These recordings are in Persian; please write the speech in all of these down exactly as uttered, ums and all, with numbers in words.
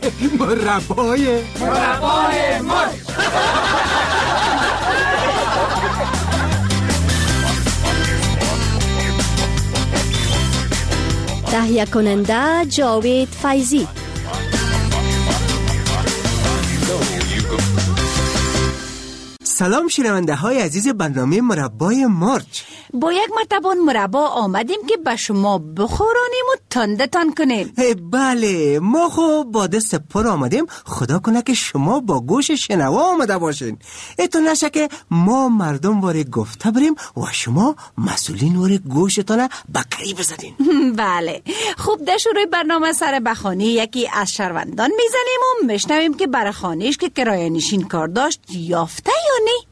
مربای مربای مرچ. تهیه کننده جاوید فیضی. سلام شنونده های عزیز برنامه مربای مرچ. با یک مرتبه مربا آمدیم که به شما بخورانیم و تندتان کنیم. بله، ما خو با دست پر آمدیم. خدا کنه که شما با گوش شنوا آمده باشین. ایتون نشه که ما مردم واره گفته بریم و شما مسئولین واره گوشتانه بقری بزنین. بله، خوب در شروع برنامه سر بخانی یکی از شهروندان میزنیم و میشنویم که برای خانهش که کرایه نشین کار داشت یافته یا نه.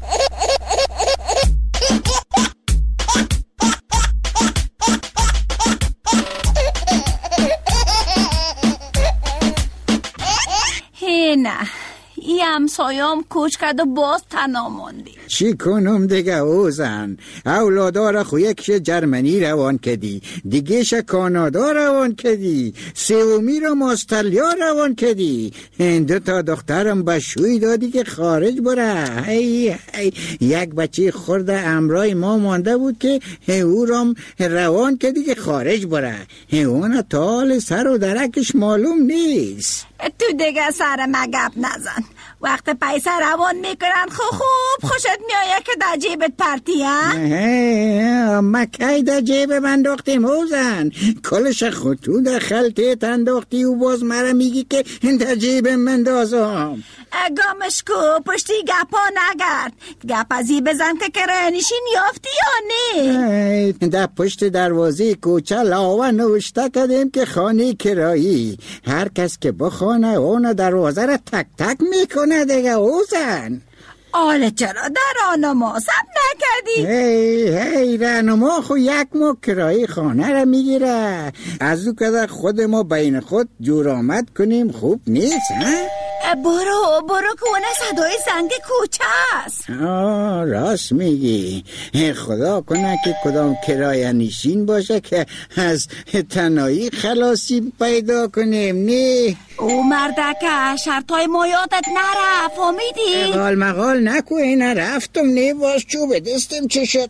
نه، ای همسایام کوچ کرد و باز تنها ماندی. چی کنم دیگه اوزن؟ اولادار خو یکش جرمنی روان کدی، دیگهش کانادا روان کدی، سومی رو استرالیا روان کدی. دو تا دخترم بشوی دادی که خارج بره. هی هی. یک بچه خورده امرای ما مانده بود که او رام روان کدی که خارج بره. اون تال سر و درکش معلوم نیست. تو دیگه سر مگب نزن. وقت پیسه روان میکنن خو خوب خوشت میایه که در جیبت پرتی ها؟ مکی در جیب انداختی موزن، کلش خطو در خلطیت انداختی و باز مرا میگی که در جیب مندازم. گامش کو پشتی گپا نگرد. گپازی بزن که کرایه نشین یافتی یا نه؟ در پشت دروازه کوچه لاوه نوشته کردیم که خانه کرایی. هر کس که بخونه اون دروازه را تک تک میکنه دیگه اوزن. آله چرا در راهنما ثبت نکردی؟ هی هی راهنما خو یک ماه کرایه خانه را میگیره. از او که خود ما بین خود جور آمد کنیم خوب نیست ها؟ برو برو که اونه صدای زنگ کوچه است. آه راست میگی. خدا کنه که کدام کرایه نشین باشه که از تنهایی خلاصی پیدا کنیم. نه او مردکه شرطای ما یادت نرفت فهمیدی؟ قال مقال نکو اینه رفتم. نه باز چوب دستم چه شد.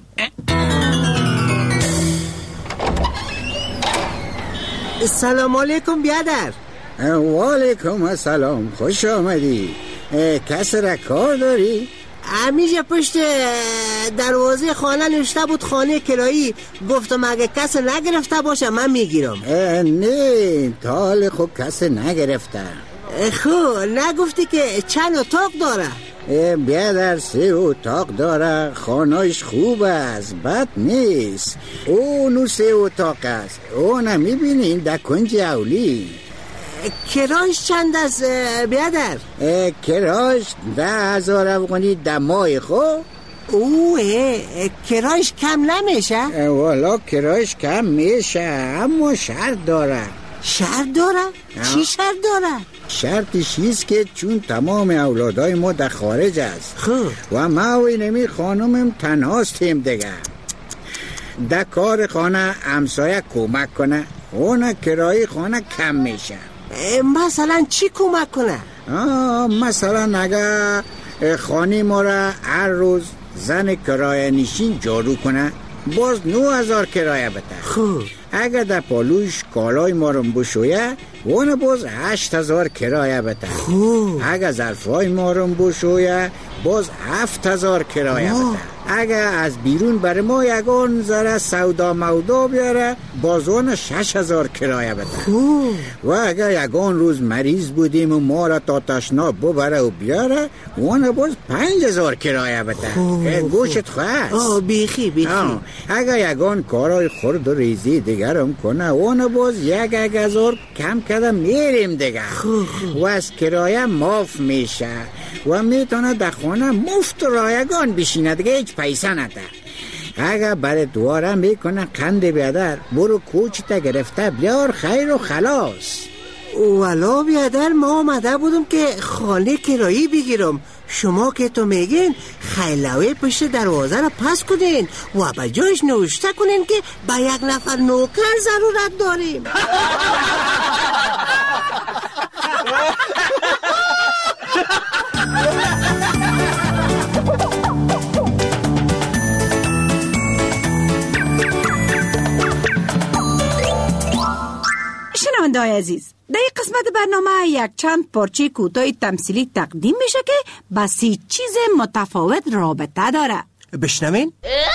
سلام علیکم بیادر. و علیکم السلام، خوش آمدی. کس را کار داری؟ همیشه پشت دروازه خانه نوشته بود خانه کرایی. گفتم اگه کس نگرفته باشه من میگیرم. نه تال خب کس نگرفته. خب نگفتی که چند اتاق داره؟ بیادر سه اتاق داره. خانهش خوب است، بد نیست. اونو سه اتاق است. اونو میبینین در کنج اولی. کرایش چند است بیادر؟ کرایش ده هزار افغانی در ماه خوب. اوه کرایش کم نمیشه؟ والا کرایش کم میشه اما شرط داره. شرط داره؟ چی شرط داره؟ شرطش ایست که چون تمام اولادای ما در خارج است خوب و ما و اینمی خانومم تنهاستیم دیگه، در کار خانه همسایه کمک کنه اون کرایه خانه کم میشه. مثلا چی کمک کنه؟ آه مثلا اگه خانه ما را هر روز زن کرایه نشین جارو کنه باز نو هزار کرایه بده. خوب اگر در پالوش کالای ما رو بشویه اون باز هشت هزار کرایه بده. خوب اگر ظرفای ما رو بشویه باز هفت هزار کرایه بده. اگر از بیرون بر ما یگان ذره سودا مودا بیاره باز اون شش هزار کرایه بده. خوب و اگر یگان روز مریض بودیم و ما را تا تشنا ببره و بیاره اون باز پنج هزار کرایه بده. گوشت خواست. آه بیخی بیخی. اگر یگان کارای خورد و ریزی دیگرم کنه اون باز یک یک هزار کم کرده میریم دیگه. و از کرایه معاف میشه و میتونه در خانه مفت رایگان بشینه دیگه، هیچ پیسه نده. اگر برای دواره میکنه قند بیادر برو کوچتا گرفته بیار خیر و خلاص. والا بیادر ما آمده بودم که خانه کرایی بگیرم. شما که تو میگین خیلوی پشت دروازه را پس کنین و به جایش نوشته کنین که با یک نفر نوکر ضرورت داریم. های عزیز، در این قسمت برنامه یک چند پارچه کوتاه تمثیلی تقدیم میشه که با سی چیز متفاوت رابطه داره. بشنوین؟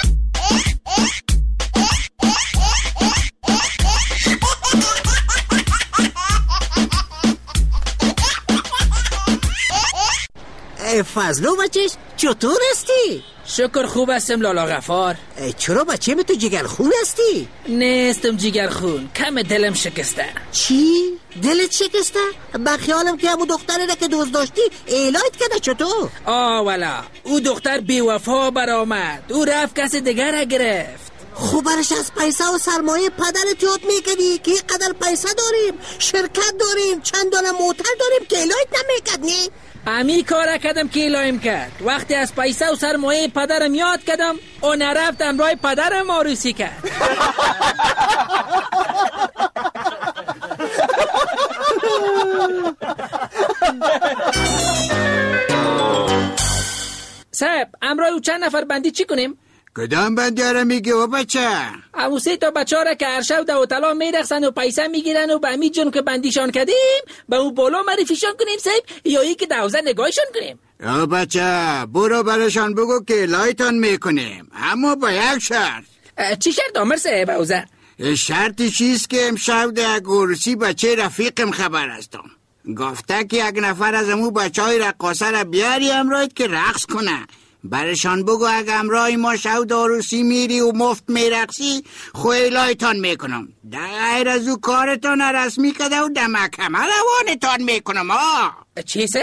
فضلو بچهش چطور هستی؟ شکر خوب هستم لالا غفار. چرا بچه می تو جگرخون هستی؟ نیستم جگرخون، کم دلم شکسته. چی؟ دلت شکسته؟ با خیالم که همون دختره را که دوست داشتی ایلایت کرده چطور؟ آه والا، او دختر بیوفا برآمد، او رفت کسی دیگر را گرفت. خب برش از پیسه و سرمایه پدرت یاد میکنی که این قدر پیسه داریم، شرکت داریم، چندان موتر داریم که ایلایت نمیکرد نی؟ امی کار کردم که ایلایم کرد. وقتی از پیسه و سرمایه پدرم یاد کردم او نرفتم رای پدرم آروسی کرد. صاحب امرای او چند نفر بندی چی کنیم؟ کدام بندی را میگه و بچه؟ همو سه تا بچه ها را که هر شب دو طلا میرخصن و پیسه میگیرن و به امی جون که بندیشان کردیم به او بالا معرفیشان کنیم صاحب، یا ای که دوزه نگاهشان کنیم؟ یا بچه برو برشان بگو که لایتان میکنیم، اما با یک شرط. چی شرط آمر صاحب اوزه؟ شرطی چیست که امشب در یک عروسی بچه رفیقم خبر هستم، گفته که یک نفر از امو بچه های رقاصه را بیاری امراید که رقص کنه. برشان بگو اگه امرای ما شود عروسی میری و مفت میرقصی خویلایتان میکنم، در غیر از او کارتان رسمی کده و دمکمه روانتان میکنم. آه چی سه؟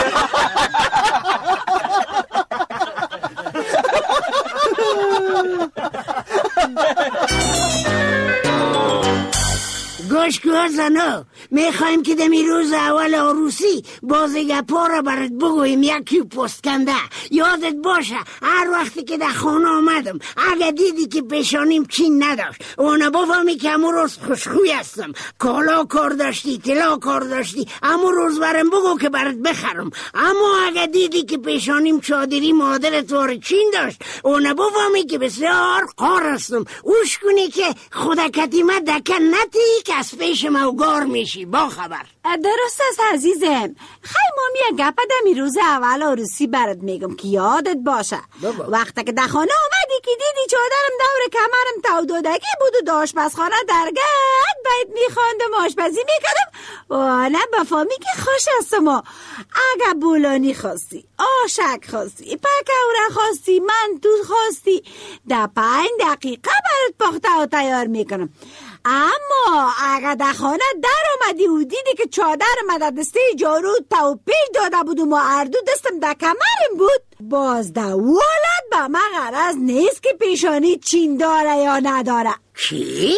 گوش کن زنو، میخوایم که دمی روز اول عروسی بازگپا را برات بگویم یکی پست کنده. یادت باشه هر وقتی که در خانه آمدم اگه دیدی که پیشانیم چین نداشت اونو بفهمی که امو روز خوشخوی هستم، کالا کار داشتی، طلا کار داشتی، امو روز برم بگو که برات بخرم. اما اگه دیدی که پیشانیم چادری مادرت وار چین داشت اونو بفهمی که بسیار قار هستم، اوش کنی که خدا کتیمه دکن نتی که از پیش موگار میشی. با خبر درست است عزیزم. خیلی مامی گپ دمی روز اول عروسی برات میگم که یادت باشه بابا. وقتی که در خانه آمدی که دیدی چادرم دور کمرم تو دودگی بود و داشت آشپزخانه درگت باید میخواندم آشپزی میکردم و نه بفهمی که خوش هستم. اگه بولانی خواستی، آشک خواستی، پکوره خواستی، من تو خواستی، در پنج دقیقه برات پخته و تیار میکنم. اما اگه در خانه در آمدی و دیدی که چادر مدد دسته جارو تو پیش داده بود و ما اردو دستم در کمرم بود، باز در ولد به من غرض نیست که پیشانی چین داره یا نداره. چی؟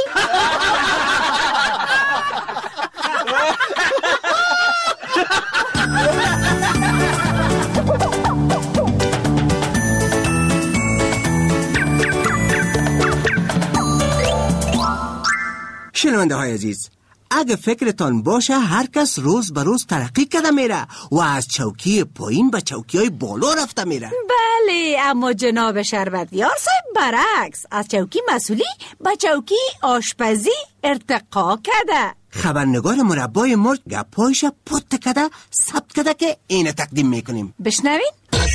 شنونده های عزیز، اگه فکرتان باشه هر کس روز به روز ترقی کرده میره و از چوکی پایین به چوکی های بالا رفته میره. بله، اما جناب شربتیار صاحب برعکس، از چوکی مسئولی به چوکی آشپزی ارتقا کرده. خبرنگار مربای مرد گپایش پت کده ثبت کده که اینه تقدیم میکنیم. بشنوین.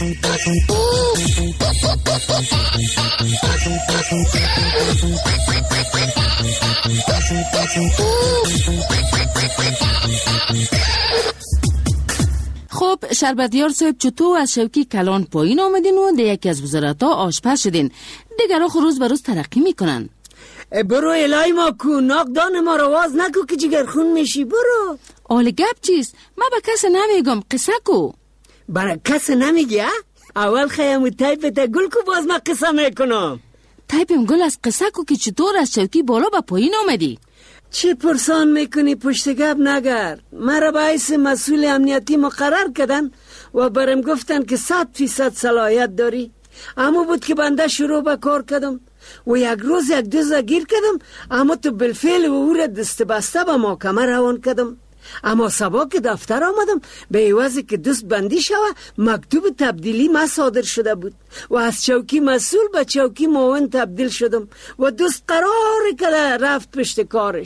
خب شربتیار صاحب، چطور از شوکی کلان پایین آمدین و ده یکی از وزارت‌ها آشپز شدین؟ دیگر ها روز به روز ترقی میکنن. برو الهی ما کو، ناقدان ما رو واز نکو که جگرخون میشی. برو. آل گپ چیست؟ ما به کس نمیگم، قصه کو. برای کس نمیگی؟ اول خیمو تایپت گل کو باز ما قصه میکنم. تایپم گل از قصه کو که چطور از شوکی بالا به پایین آمدی؟ چی پرسان میکنی؟ پشت گپ نگر. مرا باعث مسئول امنیتی مقرر کردن و برم گفتن که صد فیصد صلاحیت داری. اما بود که بنده شروع به کار کردم و یک روز یک دوزه گیر کردم، اما تو بالفعل و او را دست بسته به محکمه روان کردم. اما سبا که دفتر آمدم به عوضی که دوست بندی شوه مکتوب تبدیلی ما صادر شده بود و از چوکی مسئول به چوکی معاون تبدیل شدم و دوست قرار کرده رفت پشت کارش.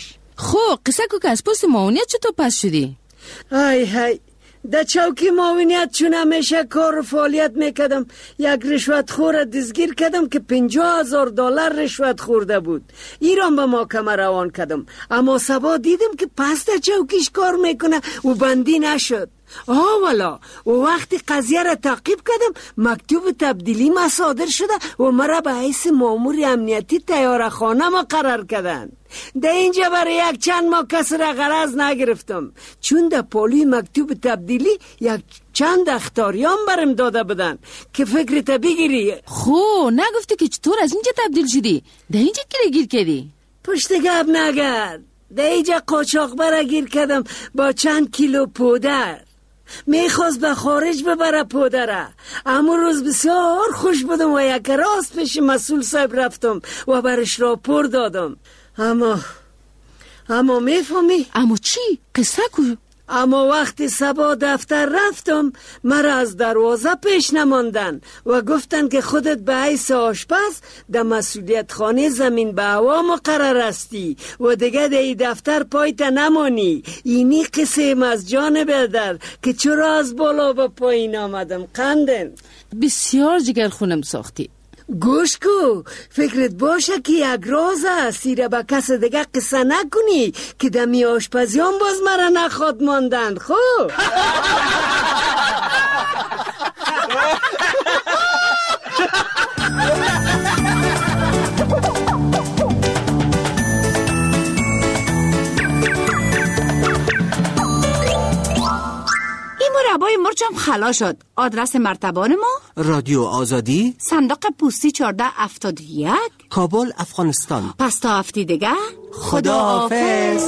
خو قصه کو که از پست معاونیت چطور پس شدی؟ ای های در چوکی معاونیت چون همیشه کار و فعالیت میکردم یک رشوت خور دزگیر کردم که پنجاه هزار دلار رشوت خورده بود. ایران به محکمه روان کردم، اما سبا دیدم که پس در چوکیش کار میکنه و بندی نشد. آه والا و وقتی قضیه را تعقیب کردم مکتوب تبدیلی ما صادر شده و مرا به حیث مامور امنیتی طیاره‌خانه مقرر کردن. در اینجا برای یک چند ماه کس را غرض نگرفتم، چون در پالوی مکتوب تبدیلی یک چند اختاریان برم داده بدن که فکرت بگیری. خو نگفتی که چطور از اینجا تبدیل شدی؟ در اینجا کی گیر کردی؟ پشت گپ نگرد. در اینجا قاچاق برا گیر کردم با چند کیلو پودر. میخواست به خارج ببره پودره. اما روز بسیار خوش بودم و یک راست پیش مسئول صاحب رفتم و برش راپور دادم. اما اما میفهمی؟ اما چی؟ قصه کو؟ اما وقتی صبح دفتر رفتم مرا از دروازه پیش نماندن و گفتن که خودت به حیث آشپز در مسئولیت خانه زمین به هوا مقرر هستی و دیگه در این دفتر پایت نمانی. اینی قصه از جانب در که چرا از بالا به پایین آمدم. قندن بسیار جگر خونم ساختی. گوش کو، فکرت باشه که یک راز است، ایره با کس دیگه قصه نکنی که دمی آشپزیان باز مرا نخواد ماندن. خب مربای مرچم خلا شد. آدرس مرتبان ما رادیو آزادی، صندوق پستی چهارده هفتاد و یک، کابل، افغانستان. پس تا هفته دیگه خدا حافظ.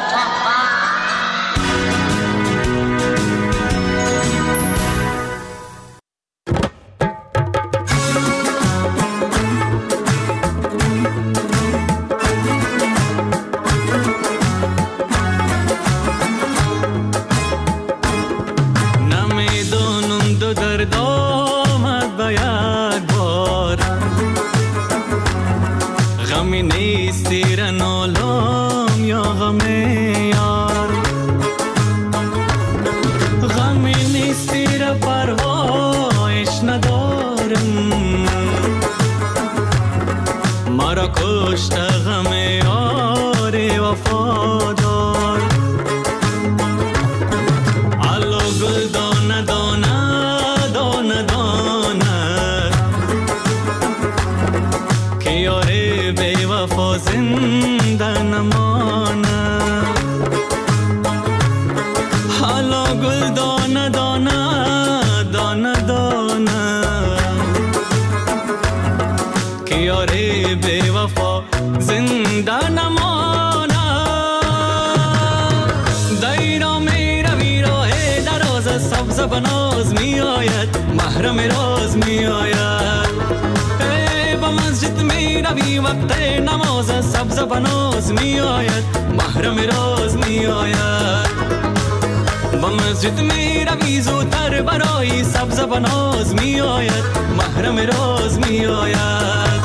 بناز می آید، محرم راز می آید. ای با مسجد می روی وقت نماز، سبز بناز می آید، محرم راز می آید. با مسجد می روی زودتر برای سبز بناز می آید، محرم راز می آید.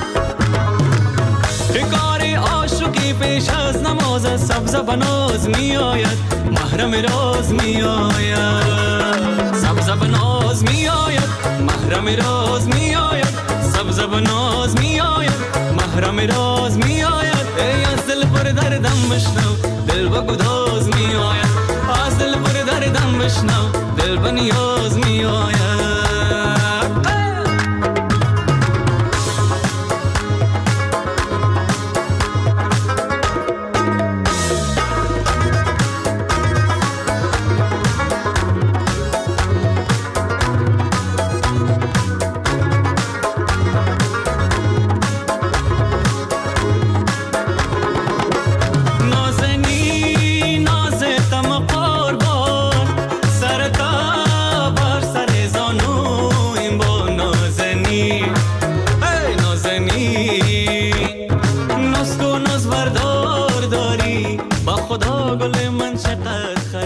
کار عاشقی پیش از نماز، سبز بناز می آید، محرم راز می آید. سبز بناز می آید، محرم راز می آید. سبز بناز می آید، محرم راز می آید. ای از دل پر دردم بشنو، دل با گداز می آید. از دل پر دردم بشنو، دل با نیاز می آید.